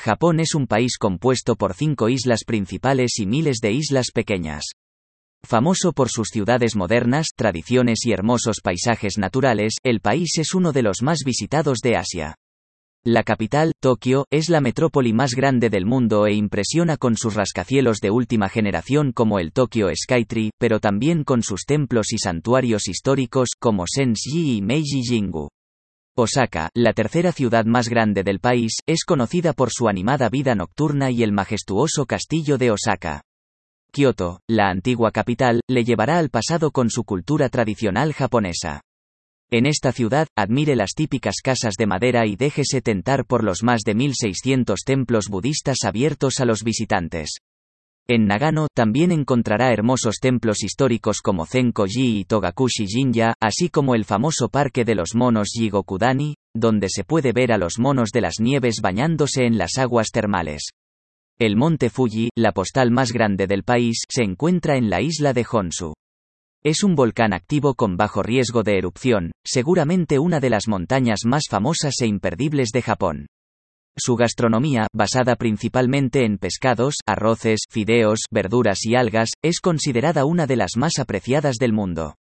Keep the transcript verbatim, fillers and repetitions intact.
Japón es un país compuesto por cinco islas principales y miles de islas pequeñas. Famoso por sus ciudades modernas, tradiciones y hermosos paisajes naturales, el país es uno de los más visitados de Asia. La capital, Tokio, es la metrópoli más grande del mundo e impresiona con sus rascacielos de última generación como el Tokyo Skytree, pero también con sus templos y santuarios históricos como Senshi y Meiji-jingu. Osaka, la tercera ciudad más grande del país, es conocida por su animada vida nocturna y el majestuoso castillo de Osaka. Kioto, la antigua capital, le llevará al pasado con su cultura tradicional japonesa. En esta ciudad, admire las típicas casas de madera y déjese tentar por los más de mil seiscientos templos budistas abiertos a los visitantes. En Nagano, también encontrará hermosos templos históricos como Zenko-ji y Togakushi-jinja, así como el famoso parque de los monos Jigokudani, donde se puede ver a los monos de las nieves bañándose en las aguas termales. El monte Fuji, la postal más grande del país, se encuentra en la isla de Honshu. Es un volcán activo con bajo riesgo de erupción, seguramente una de las montañas más famosas e imperdibles de Japón. Su gastronomía, basada principalmente en pescados, arroces, fideos, verduras y algas, es considerada una de las más apreciadas del mundo.